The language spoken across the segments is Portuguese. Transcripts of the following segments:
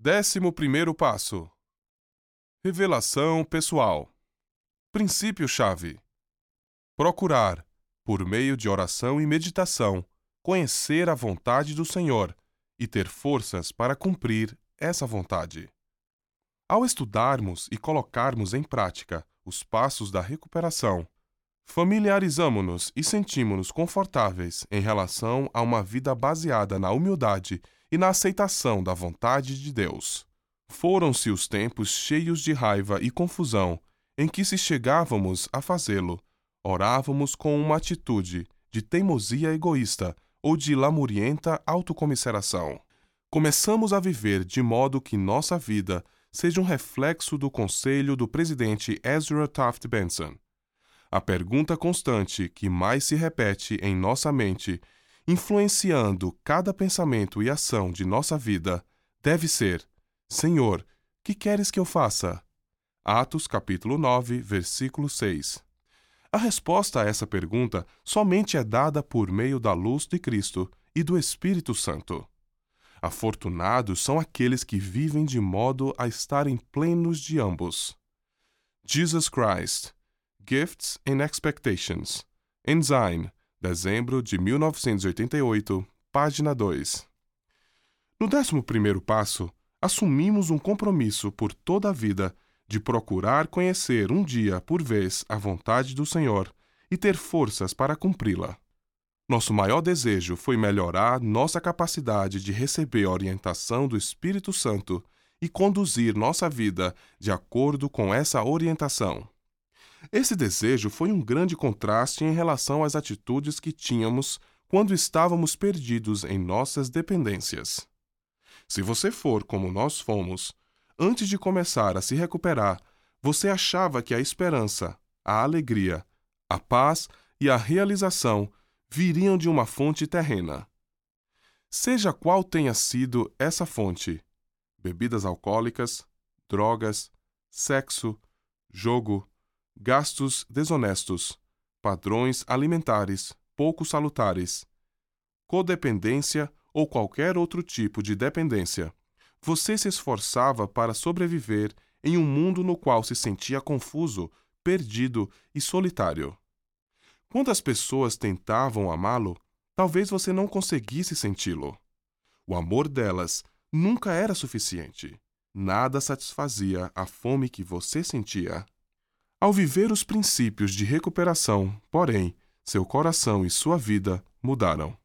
11º passo. Revelação pessoal. Princípio-chave. Procurar, por meio de oração e meditação, conhecer a vontade do Senhor e ter forças para cumprir essa vontade. Ao estudarmos e colocarmos em prática os passos da recuperação, familiarizamo-nos e sentimos-nos confortáveis em relação a uma vida baseada na humildade e na aceitação da vontade de Deus. Foram-se os tempos cheios de raiva e confusão em que, se chegávamos a fazê-lo, orávamos com uma atitude de teimosia egoísta ou de lamurienta autocomiseração. Começamos a viver de modo que nossa vida seja um reflexo do conselho do presidente Ezra Taft Benson. A pergunta constante que mais se repete em nossa mente, influenciando cada pensamento e ação de nossa vida, deve ser: Senhor, que queres que eu faça? Atos capítulo 9, versículo 6. A resposta a essa pergunta somente é dada por meio da luz de Cristo e do Espírito Santo. Afortunados são aqueles que vivem de modo a estarem plenos de ambos. Jesus Christ, Gifts and Expectations. Ensign, dezembro de 1988, página 2. No 11º passo, assumimos um compromisso por toda a vida de procurar conhecer um dia por vez a vontade do Senhor e ter forças para cumpri-la. Nosso maior desejo foi melhorar nossa capacidade de receber a orientação do Espírito Santo e conduzir nossa vida de acordo com essa orientação. Esse desejo foi um grande contraste em relação às atitudes que tínhamos quando estávamos perdidos em nossas dependências. Se você for como nós fomos, antes de começar a se recuperar, você achava que a esperança, a alegria, a paz e a realização viriam de uma fonte terrena. Seja qual tenha sido essa fonte: bebidas alcoólicas, drogas, sexo, jogo, gastos desonestos, padrões alimentares pouco salutares, codependência ou qualquer outro tipo de dependência, você se esforçava para sobreviver em um mundo no qual se sentia confuso, perdido e solitário. Quando as pessoas tentavam amá-lo, talvez você não conseguisse senti-lo. O amor delas nunca era suficiente. Nada satisfazia a fome que você sentia. Ao viver os princípios de recuperação, porém, seu coração e sua vida mudaram.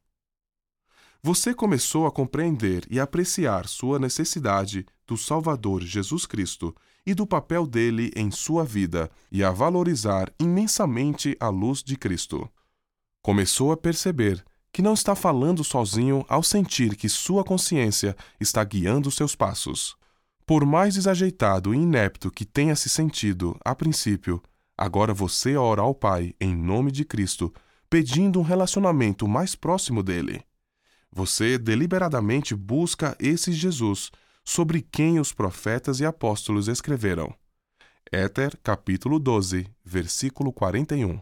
Você começou a compreender e apreciar sua necessidade do Salvador Jesus Cristo e do papel dele em sua vida e a valorizar imensamente a luz de Cristo. Começou a perceber que não está falando sozinho ao sentir que sua consciência está guiando seus passos. Por mais desajeitado e inepto que tenha se sentido a princípio, agora você ora ao Pai em nome de Cristo, pedindo um relacionamento mais próximo dele. Você deliberadamente busca esse Jesus sobre quem os profetas e apóstolos escreveram. Éter, capítulo 12, versículo 41.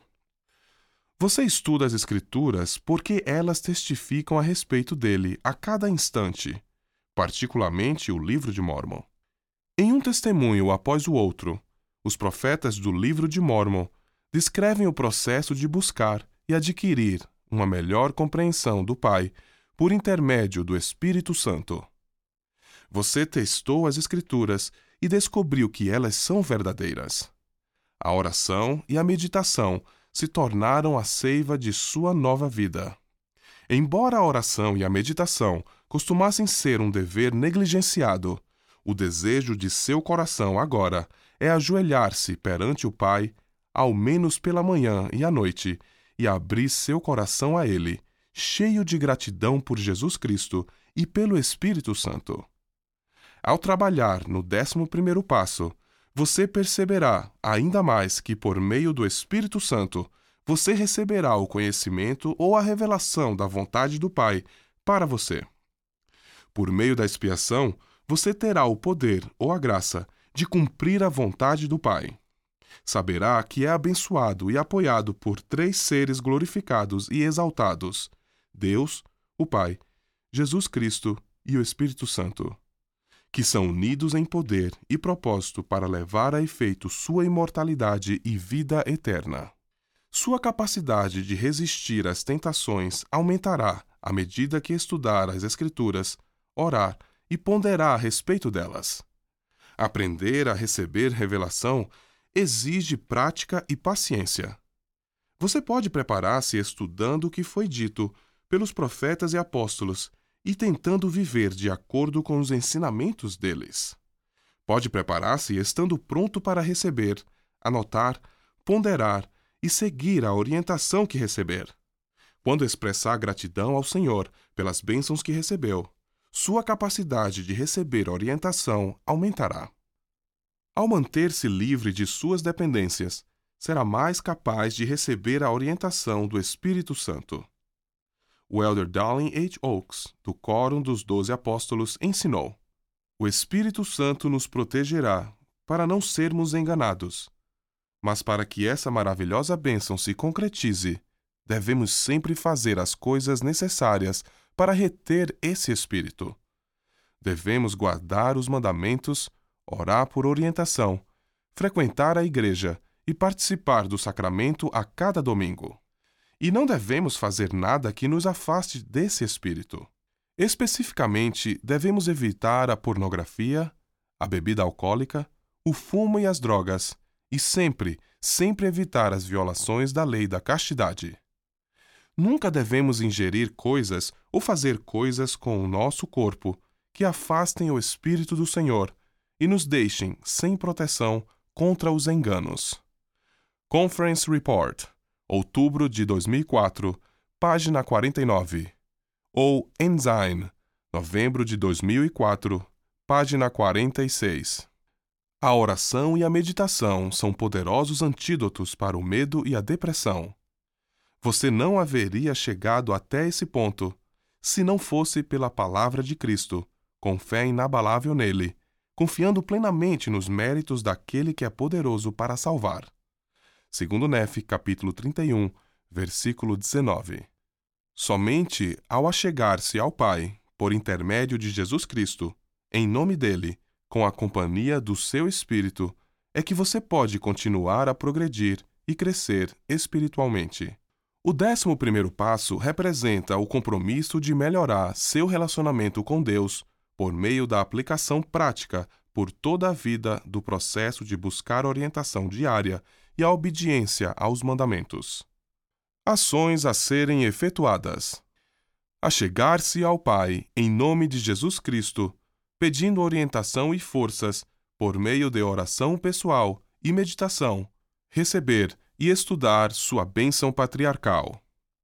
Você estuda as Escrituras porque elas testificam a respeito dele a cada instante, particularmente o Livro de Mórmon. Em um testemunho após o outro, os profetas do Livro de Mórmon descrevem o processo de buscar e adquirir uma melhor compreensão do Pai por intermédio do Espírito Santo. Você testou as Escrituras e descobriu que elas são verdadeiras. A oração e a meditação se tornaram a seiva de sua nova vida. Embora a oração e a meditação costumassem ser um dever negligenciado, o desejo de seu coração agora é ajoelhar-se perante o Pai, ao menos pela manhã e à noite, e abrir seu coração a Ele, cheio de gratidão por Jesus Cristo e pelo Espírito Santo. Ao trabalhar no 11º passo, você perceberá ainda mais que, por meio do Espírito Santo, você receberá o conhecimento ou a revelação da vontade do Pai para você. Por meio da expiação, você terá o poder ou a graça de cumprir a vontade do Pai. Saberá que é abençoado e apoiado por 3 seres glorificados e exaltados: Deus, o Pai, Jesus Cristo e o Espírito Santo. que são unidos em poder e propósito para levar a efeito sua imortalidade e vida eterna. Sua capacidade de resistir às tentações aumentará à medida que estudar as Escrituras, orar e ponderar a respeito delas. Aprender a receber revelação exige prática e paciência. Você pode preparar-se estudando o que foi dito pelos profetas e apóstolos e tentando viver de acordo com os ensinamentos deles. Pode preparar-se estando pronto para receber, anotar, ponderar e seguir a orientação que receber. Quando expressar gratidão ao Senhor pelas bênçãos que recebeu, sua capacidade de receber orientação aumentará. Ao manter-se livre de suas dependências, será mais capaz de receber a orientação do Espírito Santo. O elder Dallin H. Oaks, do Quórum dos 12 Apóstolos, ensinou: o Espírito Santo nos protegerá para não sermos enganados. Mas para que essa maravilhosa bênção se concretize, devemos sempre fazer as coisas necessárias para reter esse Espírito. Devemos guardar os mandamentos, orar por orientação, frequentar a igreja e participar do sacramento a cada domingo. E não devemos fazer nada que nos afaste desse Espírito. Especificamente, devemos evitar a pornografia, a bebida alcoólica, o fumo e as drogas, e sempre evitar as violações da lei da castidade. Nunca devemos ingerir coisas ou fazer coisas com o nosso corpo que afastem o Espírito do Senhor e nos deixem sem proteção contra os enganos. Conference Report, outubro de 2004, página 49. Ou Ensign, novembro de 2004, página 46. A oração e a meditação são poderosos antídotos para o medo e a depressão. Você não haveria chegado até esse ponto se não fosse pela palavra de Cristo, com fé inabalável nele, confiando plenamente nos méritos daquele que é poderoso para salvar. Segundo Nefe, capítulo 31, versículo 19. Somente ao achegar-se ao Pai, por intermédio de Jesus Cristo, em nome dele, com a companhia do seu Espírito, é que você pode continuar a progredir e crescer espiritualmente. O 11º passo representa o compromisso de melhorar seu relacionamento com Deus por meio da aplicação prática por toda a vida do processo de buscar orientação diária e a obediência aos mandamentos. Ações a serem efetuadas. Achegar-se ao Pai em nome de Jesus Cristo, pedindo orientação e forças por meio de oração pessoal e meditação, receber e estudar sua bênção patriarcal.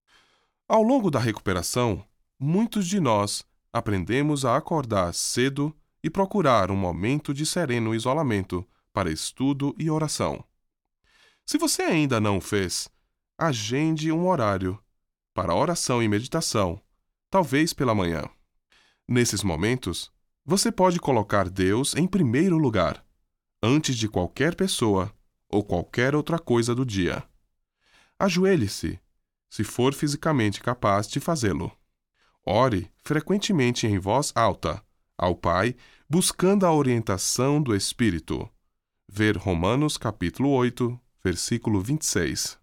Ao longo da recuperação, muitos de nós aprendemos a acordar cedo e procurar um momento de sereno isolamento para estudo e oração. Se você ainda não o fez, agende um horário para oração e meditação, talvez pela manhã. Nesses momentos, você pode colocar Deus em primeiro lugar, antes de qualquer pessoa ou qualquer outra coisa do dia. Ajoelhe-se, se for fisicamente capaz de fazê-lo. Ore frequentemente em voz alta ao Pai, buscando a orientação do Espírito. Ver Romanos capítulo 8, versículo 26.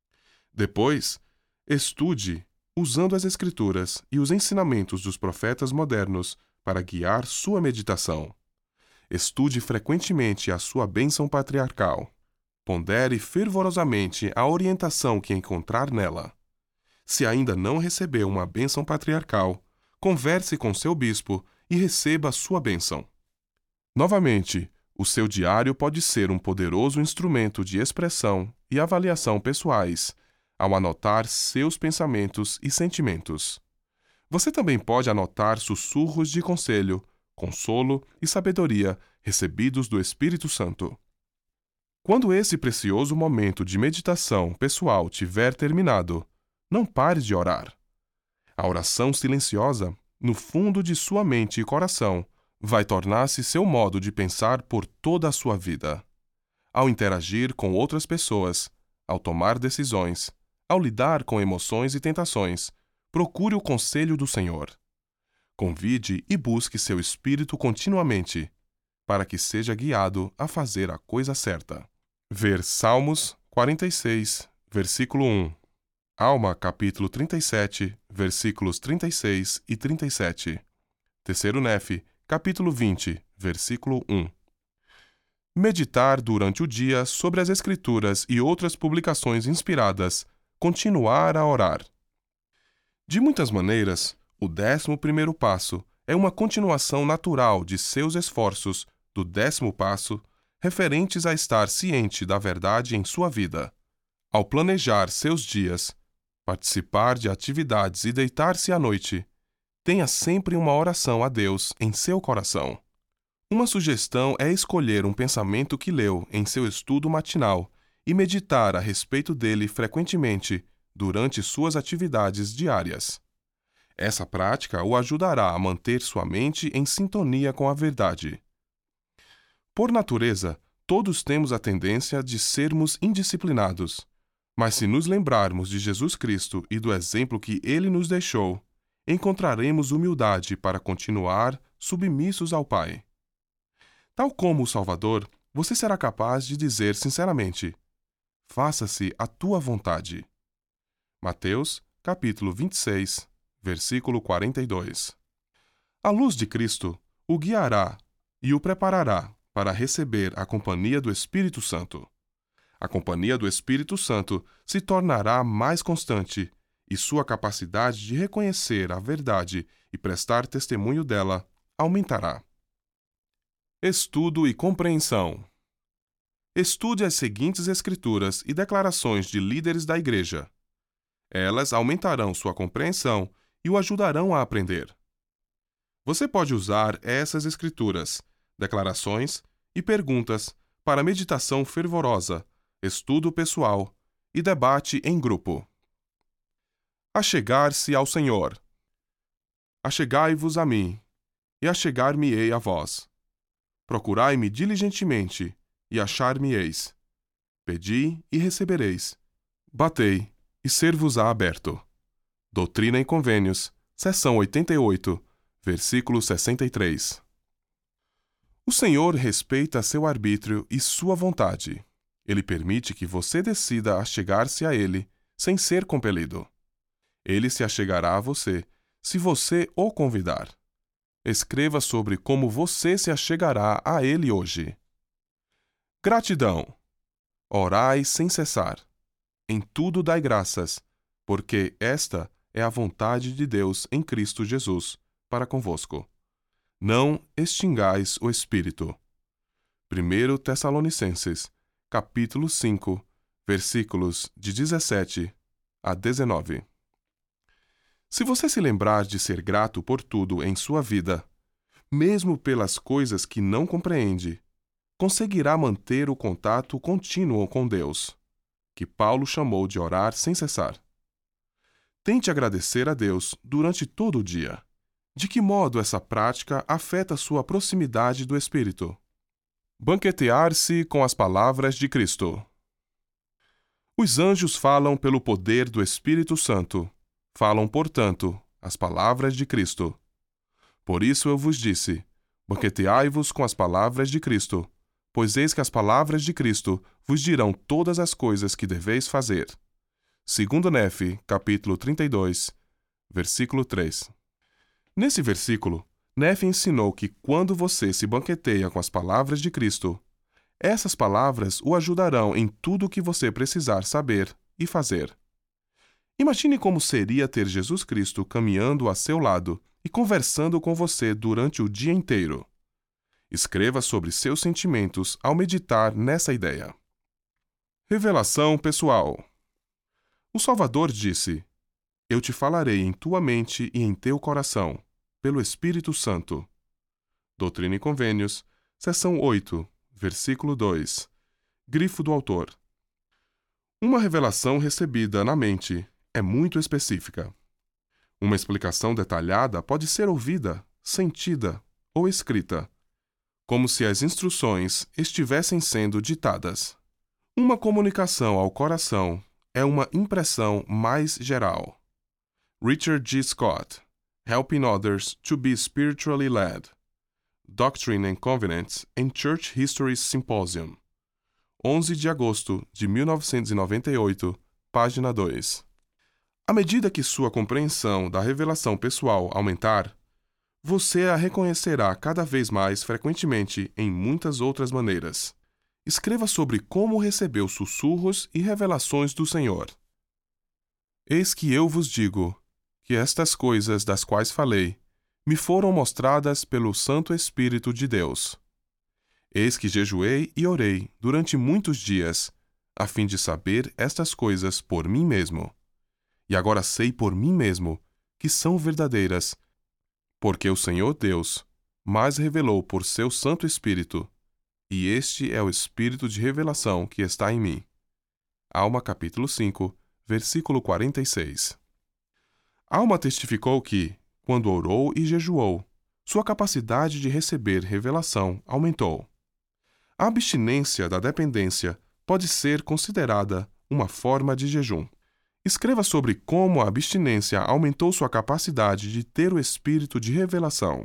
Depois, estude usando as Escrituras e os ensinamentos dos profetas modernos para guiar sua meditação. Estude frequentemente a sua bênção patriarcal. Pondere fervorosamente a orientação que encontrar nela. Se ainda não recebeu uma bênção patriarcal, converse com seu bispo e receba a sua bênção. Novamente, o seu diário pode ser um poderoso instrumento de expressão e avaliação pessoais, ao anotar seus pensamentos e sentimentos. Você também pode anotar sussurros de conselho, consolo e sabedoria recebidos do Espírito Santo. Quando esse precioso momento de meditação pessoal tiver terminado, não pare de orar. A oração silenciosa, no fundo de sua mente e coração, vai tornar-se seu modo de pensar por toda a sua vida. Ao interagir com outras pessoas, ao tomar decisões, ao lidar com emoções e tentações, procure o conselho do Senhor. Convide e busque seu espírito continuamente, para que seja guiado a fazer a coisa certa. Ver Salmos 46, versículo 1. Alma, capítulo 37, versículos 36 e 37. Terceiro Nefe, capítulo 20, versículo 1. Meditar durante o dia sobre as Escrituras e outras publicações inspiradas. Continuar a orar. De muitas maneiras, o 11º passo é uma continuação natural de seus esforços do 10º passo, referentes a estar ciente da verdade em sua vida. Ao planejar seus dias, participar de atividades e deitar-se à noite, tenha sempre uma oração a Deus em seu coração. Uma sugestão é escolher um pensamento que leu em seu estudo matinal e meditar a respeito dele frequentemente durante suas atividades diárias. Essa prática o ajudará a manter sua mente em sintonia com a verdade. Por natureza, todos temos a tendência de sermos indisciplinados, mas se nos lembrarmos de Jesus Cristo e do exemplo que ele nos deixou, encontraremos humildade para continuar submissos ao Pai. Tal como o Salvador, você será capaz de dizer sinceramente: faça-se a tua vontade. Mateus, capítulo 26, versículo 42. A luz de Cristo o guiará e o preparará para receber a companhia do Espírito Santo. A companhia do Espírito Santo se tornará mais constante e sua capacidade de reconhecer a verdade e prestar testemunho dela aumentará. Estudo e compreensão. Estude as seguintes escrituras e declarações de líderes da igreja. Elas aumentarão sua compreensão e o ajudarão a aprender. Você pode usar essas escrituras, declarações e perguntas para meditação fervorosa, estudo pessoal e debate em grupo. Achegar-se ao Senhor. Achegai-vos a mim, e achegar-me-ei a vós. Procurai-me diligentemente, e achar-me-eis. Pedi e recebereis. Batei, e ser-vos-á aberto. Doutrina e Convênios, seção 88, versículo 63. O Senhor respeita seu arbítrio e sua vontade. Ele permite que você decida achegar-se a Ele, sem ser compelido. Ele se achegará a você, se você o convidar. Escreva sobre como você se achegará a Ele hoje. Gratidão. Orai sem cessar. Em tudo dai graças, porque esta é a vontade de Deus em Cristo Jesus, para convosco. Não extingais o Espírito. 1 Tessalonicenses, capítulo 5, versículos de 17 a 19. Se você se lembrar de ser grato por tudo em sua vida, mesmo pelas coisas que não compreende, conseguirá manter o contato contínuo com Deus, que Paulo chamou de orar sem cessar. Tente agradecer a Deus durante todo o dia. De que modo essa prática afeta sua proximidade do Espírito? Banquetear-se com as palavras de Cristo. Os anjos falam pelo poder do Espírito Santo. Falam, portanto, as palavras de Cristo. Por isso eu vos disse: banqueteai-vos com as palavras de Cristo, pois eis que as palavras de Cristo vos dirão todas as coisas que deveis fazer. 2 Nefe, capítulo 32, versículo 3. Nesse versículo, Nefe ensinou que quando você se banqueteia com as palavras de Cristo, essas palavras o ajudarão em tudo o que você precisar saber e fazer. Imagine como seria ter Jesus Cristo caminhando a seu lado e conversando com você durante o dia inteiro. Escreva sobre seus sentimentos ao meditar nessa ideia. Revelação pessoal. O Salvador disse: Eu te falarei em tua mente e em teu coração, pelo Espírito Santo. Doutrina e Convênios, seção 8, versículo 2. Grifo do autor. Uma revelação recebida na mente é muito específica. Uma explicação detalhada pode ser ouvida, sentida ou escrita, como se as instruções estivessem sendo ditadas. Uma comunicação ao coração é uma impressão mais geral. Richard G. Scott, Helping Others to be Spiritually Led. Doctrine and Covenants and Church History Symposium. 11 de agosto de 1998, página 2. À medida que sua compreensão da revelação pessoal aumentar, você a reconhecerá cada vez mais frequentemente em muitas outras maneiras. Escreva sobre como recebeu sussurros e revelações do Senhor. Eis que eu vos digo que estas coisas das quais falei me foram mostradas pelo Santo Espírito de Deus. Eis que jejuei e orei durante muitos dias, a fim de saber estas coisas por mim mesmo. E agora sei por mim mesmo que são verdadeiras, porque o Senhor Deus mais revelou por seu Santo Espírito, e este é o Espírito de revelação que está em mim. Alma capítulo 5, versículo 46. Alma testificou que, quando orou e jejuou, sua capacidade de receber revelação aumentou. A abstinência da dependência pode ser considerada uma forma de jejum. Escreva sobre como a abstinência aumentou sua capacidade de ter o espírito de revelação.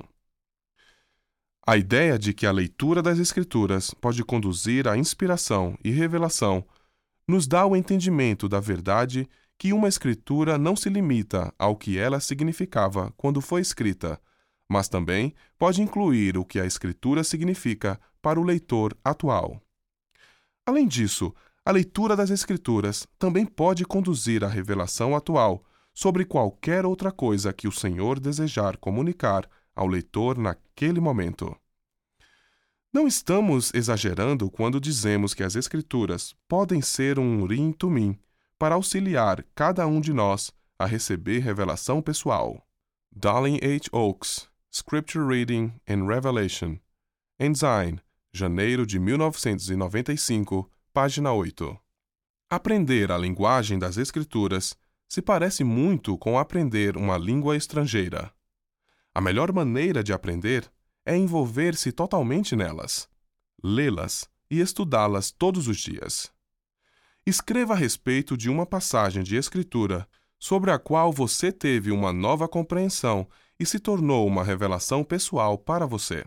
A ideia de que a leitura das Escrituras pode conduzir à inspiração e revelação nos dá o entendimento da verdade que uma escritura não se limita ao que ela significava quando foi escrita, mas também pode incluir o que a escritura significa para o leitor atual. Além disso, a leitura das Escrituras também pode conduzir à revelação atual sobre qualquer outra coisa que o Senhor desejar comunicar ao leitor naquele momento. Não estamos exagerando quando dizemos que as Escrituras podem ser um urim tumim para auxiliar cada um de nós a receber revelação pessoal. Dallin H. Oaks, Scripture Reading and Revelation. Ensign, janeiro de 1995, página 8. Aprender a linguagem das Escrituras se parece muito com aprender uma língua estrangeira. A melhor maneira de aprender é envolver-se totalmente nelas, lê-las e estudá-las todos os dias. Escreva a respeito de uma passagem de Escritura sobre a qual você teve uma nova compreensão e se tornou uma revelação pessoal para você.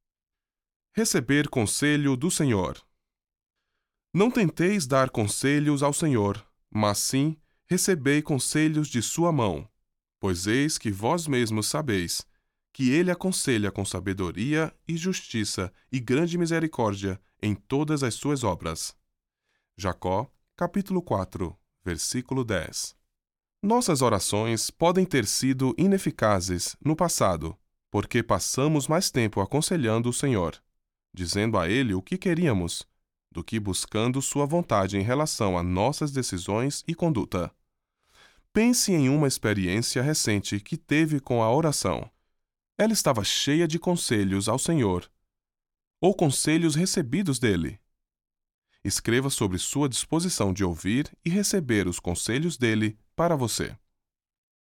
Receber conselho do Senhor. Não tenteis dar conselhos ao Senhor, mas sim recebei conselhos de sua mão, pois eis que vós mesmos sabeis que ele aconselha com sabedoria e justiça e grande misericórdia em todas as suas obras. Jacó, capítulo 4, versículo 10. Nossas orações podem ter sido ineficazes no passado, porque passamos mais tempo aconselhando o Senhor, dizendo a Ele o que queríamos, do que buscando sua vontade em relação a nossas decisões e conduta. Pense em uma experiência recente que teve com a oração. Ela estava cheia de conselhos ao Senhor, ou conselhos recebidos dele. Escreva sobre sua disposição de ouvir e receber os conselhos dele para você.